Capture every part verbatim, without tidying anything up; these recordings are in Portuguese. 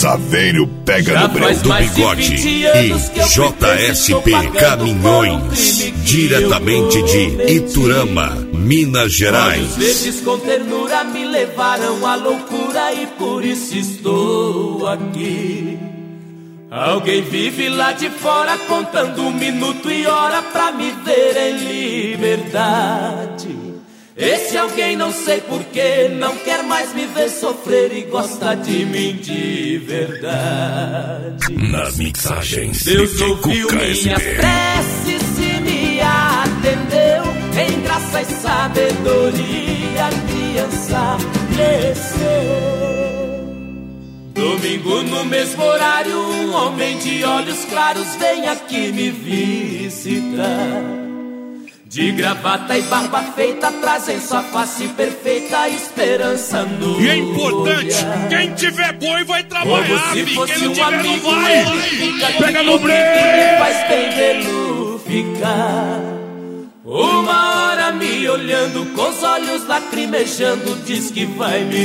Saveiro pega Já no breu faz do mais de bigode vinte e anos que eu fui J S P preso, Caminhões, diretamente de Iturama, Minas Gerais. Olhos verdes com ternura me levaram à loucura e por isso estou aqui. Alguém vive lá de fora contando um minuto e hora pra me ver em liberdade. Esse alguém não sei porquê não quer mais me ver sofrer e gosta de mim de verdade. Na mixagem Deus ouviu minhas preces e me atendeu. Em graça e sabedoria a criança cresceu. Domingo no mesmo horário um homem de olhos claros vem aqui me visitar. De gravata e barba feita trazem sua face perfeita, esperança no E é importante, olhar. quem tiver boi vai trabalhar, Como se filho. fosse Quem não um tiver não amigo, vai. ele fica aqui Pega no comigo breu. e faz bem vê-lo ficar. Uma hora me olhando com os olhos lacrimejando, diz que vai me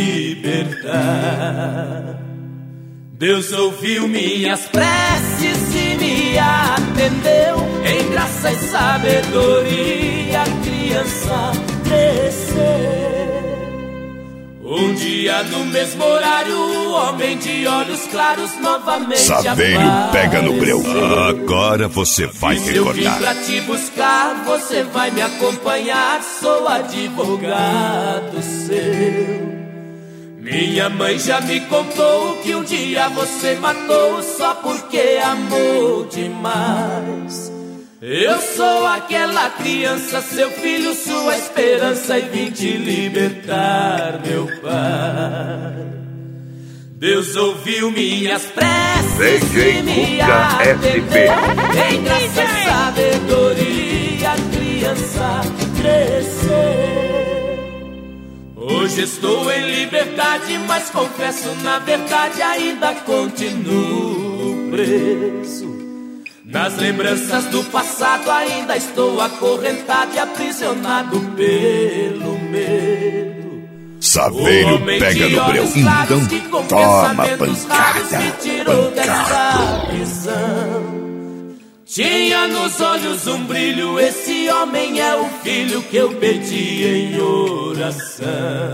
libertar. Deus ouviu minhas preces e me atendeu. Em graça e sabedoria a criança cresceu. Um dia no mesmo horário o homem de olhos claros novamente Saveiro pega no breu. Agora você vai e se eu vim recordar. pra te buscar, você vai me acompanhar. Sou advogado seu. Minha mãe já me contou que um dia você matou só porque amou demais. Eu sou aquela criança, seu filho, sua esperança, e vim te libertar, meu pai. Deus ouviu minhas preces e me atendeu. Em graça e sabedoria a criança cresceu. Hoje estou em liberdade, mas confesso na verdade ainda continuo preso. Nas lembranças do passado ainda estou acorrentado e aprisionado pelo medo. Saveiro pega no breu. Então toma pancada, Me tirou dessa pancada. prisão. Tinha nos olhos um brilho, esse homem é o filho que eu pedi em oração.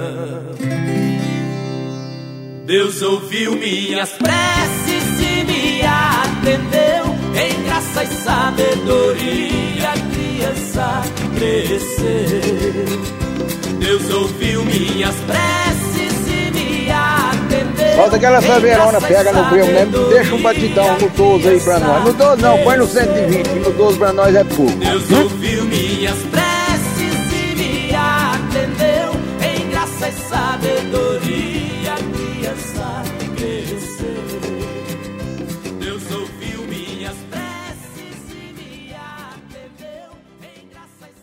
Deus ouviu minhas preces e me atendeu. Em graça e sabedoria a criança cresceu. Deus ouviu minhas preces e me atendeu. Bota aquela saveirona, pega no breu mesmo, deixa um batidão no doze aí pra nós. No doze não, põe no cento e vinte, no doze pra nós é pouco. Deus ouviu minhas preces e me atendeu. Em graça e sabedoria